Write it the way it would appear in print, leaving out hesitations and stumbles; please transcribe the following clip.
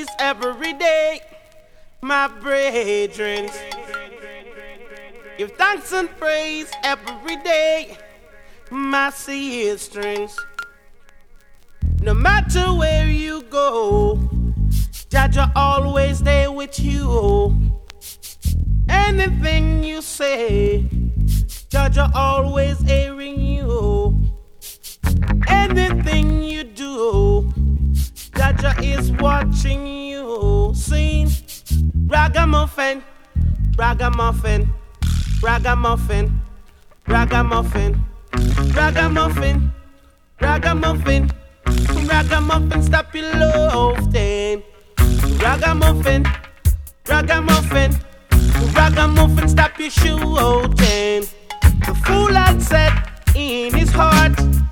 praise every day, my brethren. Give thanks and praise every day, my sistrings. No matter where you go, Jah always there with you. Anything you say, Jah always hearing you. Anything you do, Jah is watching you. Sing, ragamuffin, ragamuffin, ragamuffin, ragamuffin, ragamuffin, ragamuffin, ragamuffin, stop your loafing. Ragamuffin, ragamuffin, stop your shooting. The fool had said in his heart,